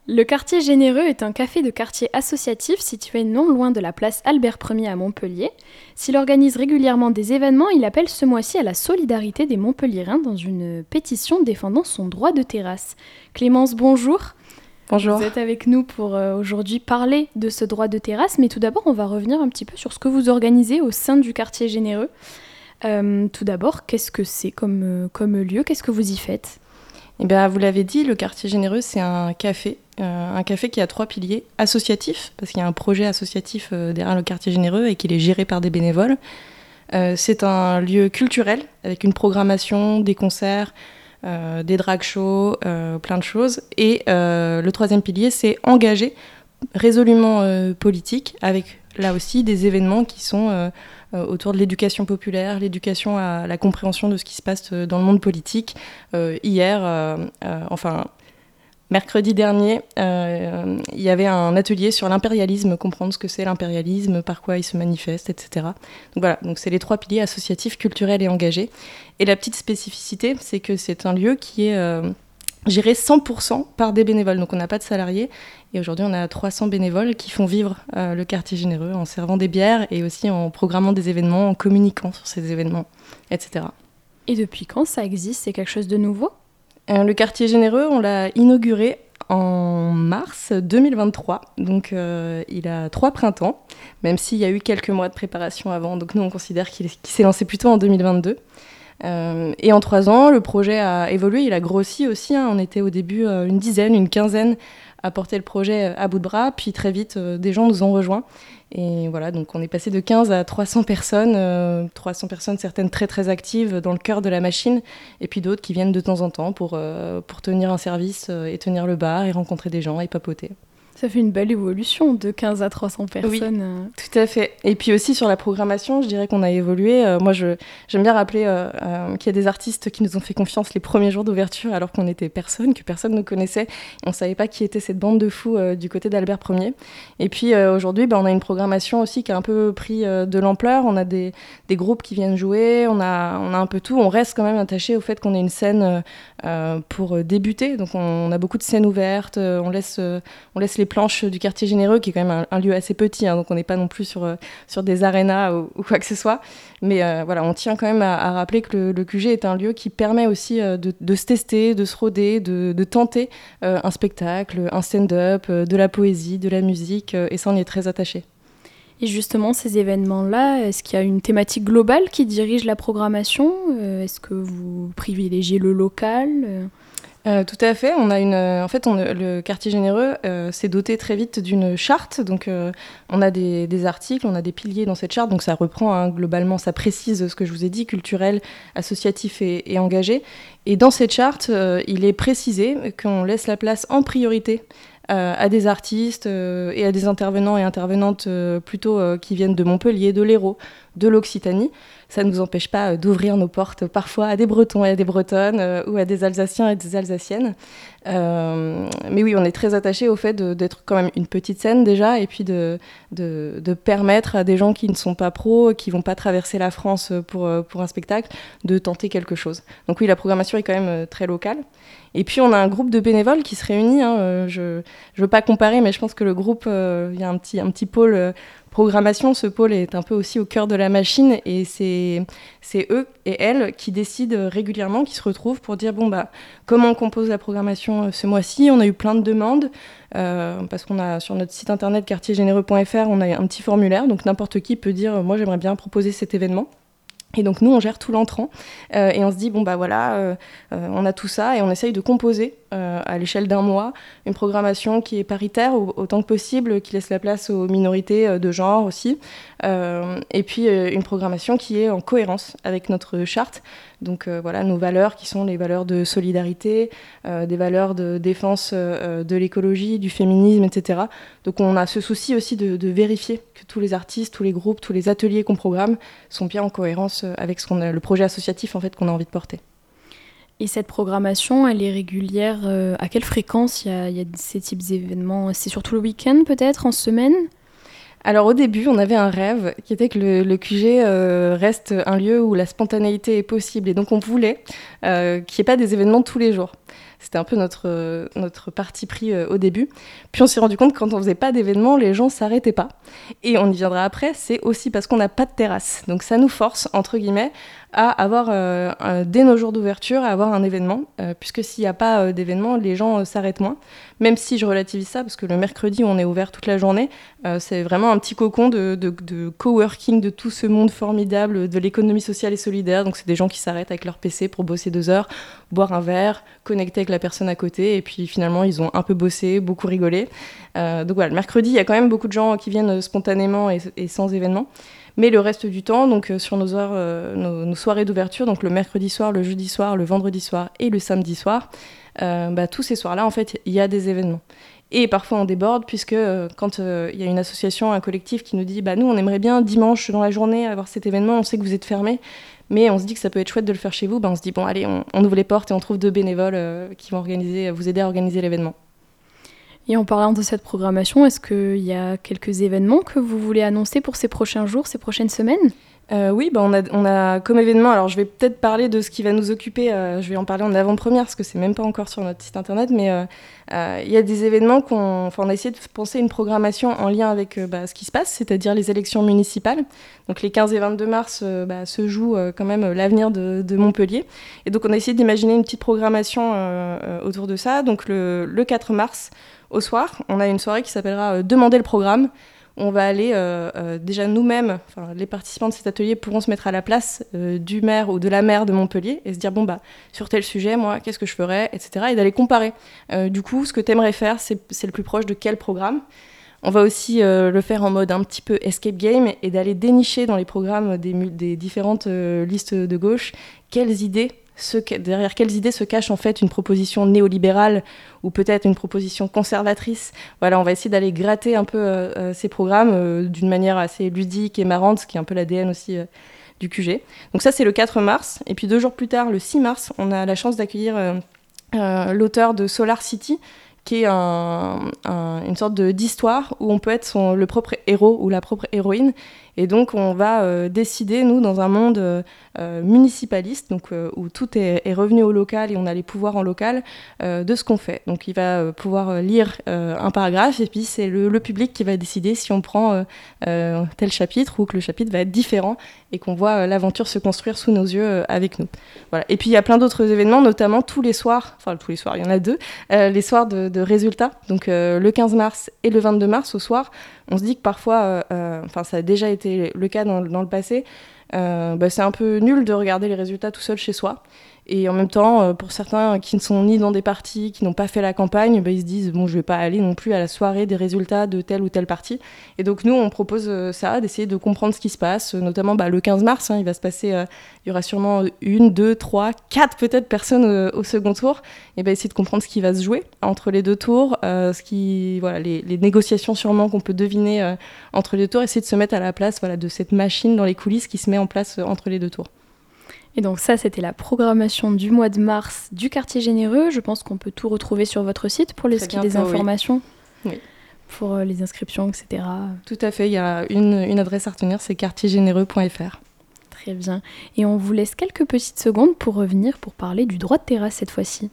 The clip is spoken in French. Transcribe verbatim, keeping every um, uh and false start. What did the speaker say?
Le Quartier Généreux est un café de quartier associatif situé non loin de la place Albert premier à Montpellier. S'il organise régulièrement des événements, il appelle ce mois-ci à la solidarité des Montpelliérains dans une pétition défendant son droit de terrasse. Clémence, bonjour. Bonjour. Vous êtes avec nous pour euh, aujourd'hui parler de ce droit de terrasse, mais tout d'abord, on va revenir un petit peu sur ce que vous organisez au sein du Quartier Généreux. Euh, tout d'abord, qu'est-ce que c'est comme, euh, comme lieu? Qu'est-ce que vous y faites? Eh bien, vous l'avez dit, le Quartier Généreux, c'est un café. Euh, un café qui a trois piliers associatifs, parce qu'il y a un projet associatif euh, derrière le Quartier Généreux et qu'il est géré par des bénévoles. Euh, c'est un lieu culturel, avec une programmation, des concerts, euh, des drag shows, euh, plein de choses. Et euh, le troisième pilier, c'est engagé, résolument euh, politique, avec là aussi des événements qui sont euh, euh, autour de l'éducation populaire, l'éducation à la compréhension de ce qui se passe dans le monde politique. Euh, hier, euh, euh, enfin... Mercredi dernier, euh, il y avait un atelier sur l'impérialisme, comprendre ce que c'est l'impérialisme, par quoi il se manifeste, et cetera. Donc voilà, donc c'est les trois piliers associatifs, culturels et engagés. Et la petite spécificité, c'est que c'est un lieu qui est euh, géré cent pour cent par des bénévoles. Donc on n'a pas de salariés. Et aujourd'hui, on a trois cents bénévoles qui font vivre euh, le Quartier Généreux en servant des bières et aussi en programmant des événements, en communiquant sur ces événements, et cetera. Et depuis quand ça existe? C'est quelque chose de nouveau? Euh, le Quartier Généreux, on l'a inauguré en mars deux mille vingt-trois, donc euh, il a trois printemps, même s'il y a eu quelques mois de préparation avant, donc nous on considère qu'il, qu'il s'est lancé plutôt en deux mille vingt-deux. Euh, et en trois ans, le projet a évolué, il a grossi aussi, hein. On était au début euh, une dizaine, une quinzaine à porter le projet à bout de bras, puis très vite euh, des gens nous ont rejoints. Et voilà, donc on est passé de quinze à trois cents personnes, euh, trois cents personnes, certaines très très actives dans le cœur de la machine, et puis d'autres qui viennent de temps en temps pour, euh, pour tenir un service euh, et tenir le bar et rencontrer des gens et papoter. Ça fait une belle évolution, de quinze à trois cents personnes. Oui, tout à fait. Et puis aussi sur la programmation, je dirais qu'on a évolué. Euh, moi, je, j'aime bien rappeler euh, euh, qu'il y a des artistes qui nous ont fait confiance les premiers jours d'ouverture alors qu'on n'était personne, que personne ne connaissait. On ne savait pas qui était cette bande de fous euh, du côté d'Albert premier. Et puis euh, aujourd'hui, bah, on a une programmation aussi qui a un peu pris euh, de l'ampleur. On a des, des groupes qui viennent jouer, on a, on a un peu tout. On reste quand même attaché au fait qu'on ait une scène euh, pour débuter. Donc on, on a beaucoup de scènes ouvertes, on laisse, euh, on laisse les planches du Quartier Généreux, qui est quand même un, un lieu assez petit, hein, donc on n'est pas non plus sur, euh, sur des arénas ou, ou quoi que ce soit. Mais euh, voilà, on tient quand même à, à rappeler que le, le Q G est un lieu qui permet aussi euh, de, de se tester, de se roder, de, de tenter euh, un spectacle, un stand-up, euh, de la poésie, de la musique, euh, et ça, on y est très attaché. Et justement, ces événements-là, est-ce qu'il y a une thématique globale qui dirige la programmation? euh, Est-ce que vous privilégiez le local? Euh, tout à fait. On a une, euh, en fait, on, le Quartier Généreux euh, s'est doté très vite d'une charte. Donc, euh, on a des, des articles, on a des piliers dans cette charte. Donc, ça reprend hein, globalement, ça précise ce que je vous ai dit, culturel, associatif et, et engagé. Et dans cette charte, euh, il est précisé qu'on laisse la place en priorité euh, à des artistes euh, et à des intervenants et intervenantes euh, plutôt euh, qui viennent de Montpellier, de l'Hérault, de l'Occitanie. Ça ne nous empêche pas d'ouvrir nos portes parfois à des Bretons et à des Bretonnes euh, ou à des Alsaciens et des Alsaciennes. Euh, mais oui, on est très attachés au fait de, d'être quand même une petite scène déjà et puis de, de, de permettre à des gens qui ne sont pas pros, qui ne vont pas traverser la France pour, pour un spectacle, de tenter quelque chose. Donc oui, la programmation est quand même très locale. Et puis on a un groupe de bénévoles qui se réunit. Hein, je ne veux pas comparer, mais je pense que le groupe, il euh, y a un petit, un petit pôle... Euh, programmation, ce pôle est un peu aussi au cœur de la machine et c'est, c'est eux et elles qui décident régulièrement, qui se retrouvent pour dire bon bah comment on compose la programmation ce mois-ci. On a eu plein de demandes euh, parce qu'on a sur notre site internet quartier généreux point f r on a un petit formulaire, donc n'importe qui peut dire moi j'aimerais bien proposer cet événement. Et donc nous on gère tout l'entrant euh, et on se dit bon bah voilà euh, euh, on a tout ça et on essaye de composer euh, à l'échelle d'un mois une programmation qui est paritaire au, autant que possible, qui laisse la place aux minorités euh, de genre aussi euh, et puis euh, une programmation qui est en cohérence avec notre charte. Donc euh, voilà nos valeurs qui sont les valeurs de solidarité, euh, des valeurs de défense euh, de l'écologie, du féminisme, et cetera. Donc on a ce souci aussi de, de vérifier que tous les artistes, tous les groupes, tous les ateliers qu'on programme sont bien en cohérence avec ce qu'on a, le projet associatif en fait, qu'on a envie de porter. Et cette programmation, elle est régulière euh, à quelle fréquence il y a, il y a ces types d'événements? C'est surtout le week-end peut-être, en semaine? Alors au début, on avait un rêve qui était que le, le Q G euh, reste un lieu où la spontanéité est possible. Et donc on voulait euh, qu'il n'y ait pas des événements tous les jours. C'était un peu notre, euh, notre parti pris euh, au début. Puis on s'est rendu compte que quand on faisait pas d'événements, les gens s'arrêtaient pas. Et on y viendra après, c'est aussi parce qu'on n'a pas de terrasse. Donc ça nous force, entre guillemets, à avoir, euh, euh, dès nos jours d'ouverture, à avoir un événement, euh, puisque s'il n'y a pas euh, d'événement, les gens euh, s'arrêtent moins. Même si je relativise ça, parce que le mercredi où on est ouvert toute la journée, euh, c'est vraiment un petit cocon de, de, de coworking de tout ce monde formidable de l'économie sociale et solidaire. Donc c'est des gens qui s'arrêtent avec leur P C pour bosser deux heures, boire un verre, connecter avec la personne à côté, et puis finalement ils ont un peu bossé, beaucoup rigolé. Euh, donc voilà, le mercredi, il y a quand même beaucoup de gens qui viennent spontanément et, et sans événement. Mais le reste du temps, donc euh, sur nos, heures, euh, nos, nos soirées d'ouverture, donc le mercredi soir, le jeudi soir, le vendredi soir et le samedi soir, euh, bah, tous ces soirs-là, en fait, il y a des événements. Et parfois on déborde, puisque euh, quand il euh, y a une association, un collectif qui nous dit bah, « nous, on aimerait bien dimanche dans la journée avoir cet événement, on sait que vous êtes fermés, mais on se dit que ça peut être chouette de le faire chez vous bah, », on se dit « bon, allez, on, on ouvre les portes et on trouve deux bénévoles euh, qui vont organiser, vous aider à organiser l'événement ». Et en parlant de cette programmation, est-ce qu'il y a quelques événements que vous voulez annoncer pour ces prochains jours, ces prochaines semaines ? Euh, oui, bah on, a, on a comme événement, alors je vais peut-être parler de ce qui va nous occuper, euh, je vais en parler en avant-première parce que c'est même pas encore sur notre site internet, mais il euh, euh, y a des événements qu'on enfin, on a essayé de penser une programmation en lien avec euh, bah, ce qui se passe, c'est-à-dire les élections municipales. Donc les quinze et vingt-deux mars euh, bah, se joue euh, quand même l'avenir de, de Montpellier. Et donc on a essayé d'imaginer une petite programmation euh, euh, autour de ça. Donc le, le quatre mars, au soir, on a une soirée qui s'appellera euh, « Demander le programme ». On va aller, euh, euh, déjà nous-mêmes, enfin, les participants de cet atelier pourront se mettre à la place euh, du maire ou de la maire de Montpellier et se dire, bon, bah, sur tel sujet, moi, qu'est-ce que je ferais, et cetera. Et d'aller comparer. Euh, du coup, ce que tu aimerais faire, c'est, c'est le plus proche de quel programme. On va aussi euh, le faire en mode un petit peu escape game et d'aller dénicher dans les programmes des, des différentes euh, listes de gauche quelles idées Ce, derrière quelles idées se cache en fait une proposition néolibérale ou peut-être une proposition conservatrice. Voilà, on va essayer d'aller gratter un peu euh, ces programmes euh, d'une manière assez ludique et marrante, ce qui est un peu l'A D N aussi euh, du Q G. Donc ça, c'est le quatre mars. Et puis deux jours plus tard, le six mars, on a la chance d'accueillir euh, euh, l'auteur de Solar City, qui est un, un, une sorte de, d'histoire où on peut être son, le propre héros ou la propre héroïne. Et donc, on va euh, décider, nous, dans un monde euh, municipaliste, donc, euh, où tout est, est revenu au local et on a les pouvoirs en local, euh, de ce qu'on fait. Donc, il va euh, pouvoir lire euh, un paragraphe et puis c'est le, le public qui va décider si on prend euh, euh, tel chapitre ou que le chapitre va être différent et qu'on voit euh, l'aventure se construire sous nos yeux euh, avec nous. Voilà. Et puis, il y a plein d'autres événements, notamment tous les soirs, enfin tous les soirs, il y en a deux, euh, les soirs de, de résultats. Donc, euh, le quinze mars et le vingt-deux mars au soir, on se dit que parfois, euh, enfin ça a déjà été le cas dans, dans le passé, euh, bah, c'est un peu nul de regarder les résultats tout seul chez soi. Et en même temps, euh, pour certains qui ne sont ni dans des partis, qui n'ont pas fait la campagne, bah, ils se disent bon, je vais pas aller non plus à la soirée des résultats de tel ou tel parti. Et donc nous, on propose euh, ça, d'essayer de comprendre ce qui se passe, euh, notamment bah, le quinze mars, hein, il va se passer, euh, il y aura sûrement une, deux, trois, quatre peut-être personnes euh, au second tour. Et bah, essayer de comprendre ce qui va se jouer entre les deux tours, euh, ce qui, voilà, les, les négociations sûrement qu'on peut deviner euh, entre les deux tours, essayer de se mettre à la place, voilà, de cette machine dans les coulisses qui se met en place euh, entre les deux tours. Et donc ça, c'était la programmation du mois de mars du Quartier Généreux. Je pense qu'on peut tout retrouver sur votre site pour les skis des informations, oui. Oui. pour euh, les inscriptions, et cetera. Tout à fait, il y a une, une adresse à retenir, c'est quartier généreux point f r. Très bien. Et on vous laisse quelques petites secondes pour revenir pour parler du droit de terrasse cette fois-ci.